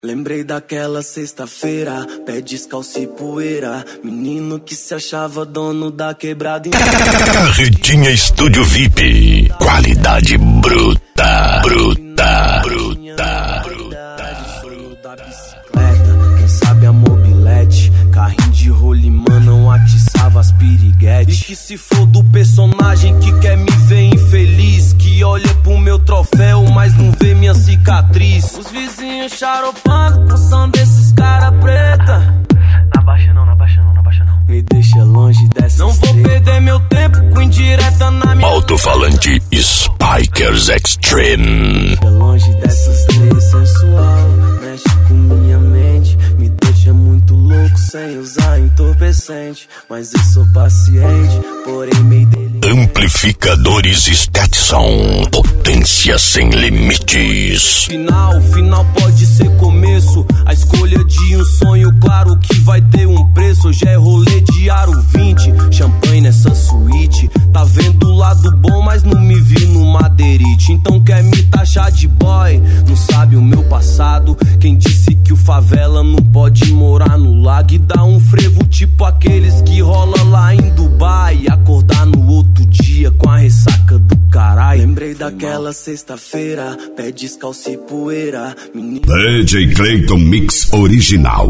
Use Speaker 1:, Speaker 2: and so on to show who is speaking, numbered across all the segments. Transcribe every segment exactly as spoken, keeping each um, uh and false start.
Speaker 1: Lembrei daquela sexta-feira, pé descalço e poeira, menino que se achava dono da quebrada.
Speaker 2: Carretinha Estúdio V I P, qualidade bruta, bruta, bruta, bruta,
Speaker 1: bruta. Bicicleta, quem sabe a mobilete, carrinho de rolimã não atiçava as piriguetes. E que se for do personagem que quer me ver infeliz, que olha pro meu troféu, mas não vê minha cicatriz. Os vizinhos charopando com som desses cara preta.
Speaker 3: Na baixa não, na baixa não, na baixa não.
Speaker 1: Me deixa longe dessa. Não vou perder meu tempo com indireta na minha.
Speaker 2: Alto-falante Spikers Extreme.
Speaker 1: Deixa longe dessas três, sensual, mexe com minha mente, me deixa muito louco sem usar entorpecente. Mas eu sou paciente, porém meio dele.
Speaker 2: Amplificadores Stetson, potência sem limites.
Speaker 1: Final, final pode ser começo. A escolha de um sonho, claro que vai ter um preço. Hoje é rolê de aro vinte, champanhe nessa suíte. Tá vendo o lado bom, mas não me viu no madeirite. Então quer me taxar de boy, não sabe o meu passado. Quem disse que o favela não pode morar no lago e dar um frevo tipo aqueles que rola lá em Dubai e acordar no outro dia com a ressaca do caralho. Lembrei daquela sexta-feira, pé descalço e poeira, menino...
Speaker 2: D J Clayton Mix Original.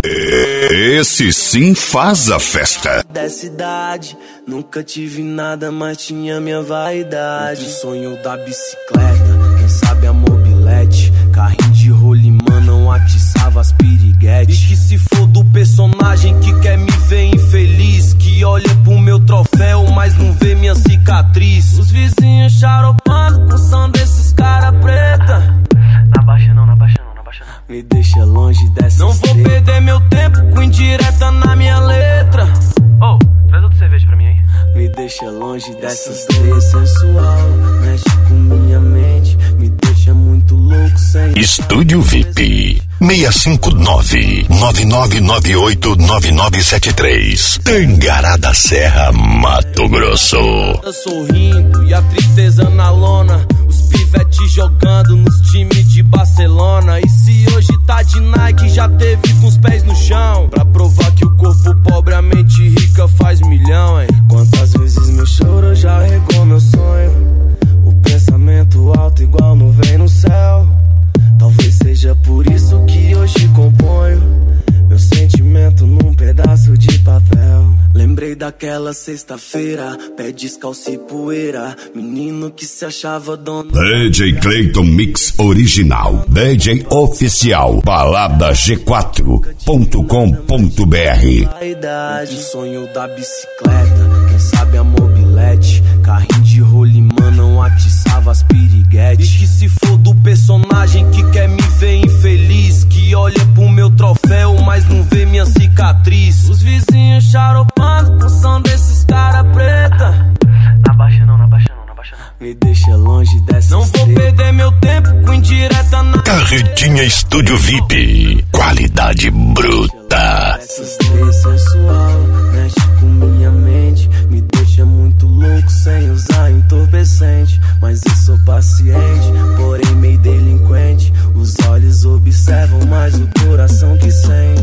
Speaker 2: Esse sim faz a festa.
Speaker 1: Da cidade, nunca tive nada, mas tinha minha vaidade. O sonho da bicicleta, quem sabe a mobilete, carrinho de rolimã não atiçava as piriguetes. E que se for do personagem que quer me ver infeliz, que olha pro meu troféu, mas não vê minha cicatriz. Os vizinhos charopando com som desses cara preta.
Speaker 3: Na baixa não, na baixa não, na baixa não.
Speaker 1: Me deixa longe dessa. Não vou perder meu tempo com indireta na minha letra.
Speaker 3: Oh, traz outra cerveja pra mim aí.
Speaker 1: Me deixa longe dessas três, sensual, mexe com minha mente, me deixa muito louco sem...
Speaker 2: Estúdio V I P seis cinco nove, nove nove nove oito, nove nove sete três, Tangará da Serra, Mato Grosso.
Speaker 1: Sorrindo e a tristeza na lona, os pivetes jogando nos times de Barcelona. E se hoje tá de Nike, já teve com os pés no chão, pra provar que o corpo pobre, a mente rica faz milhão, hein? Quantas vezes meu choro já regou meu sonho, o pensamento alto igual nuvem no céu. Talvez seja por isso que hoje componho meu sentimento num pedaço de papel. Lembrei daquela sexta-feira, pé descalço e poeira, menino que se achava dono.
Speaker 2: D J Clayton Mix Original, D J Oficial, balada g quatro ponto com ponto b r.
Speaker 1: O sonho da bicicleta, quem sabe a mobilete, carrinho de rolimã não atiçava as piriguetes. E que se for do personagem que quer me ver infeliz, que olha pro meu troféu, mas não vê minha cicatriz. Os vizinhos charopando com som desses cara preta.
Speaker 3: Na baixa não, na baixa não, na baixa não.
Speaker 1: Me deixa longe dessa. Não vou perder meu tempo com indireta na...
Speaker 2: Carretinha Estúdio V I P, qualidade bruta.
Speaker 1: Essas três, sensual, mexe com minha mente, me deixa muito louco sem usar entorpecente. Mas eu sou paciente, porém meio delinquente. Os olhos observam, mas o coração que sente.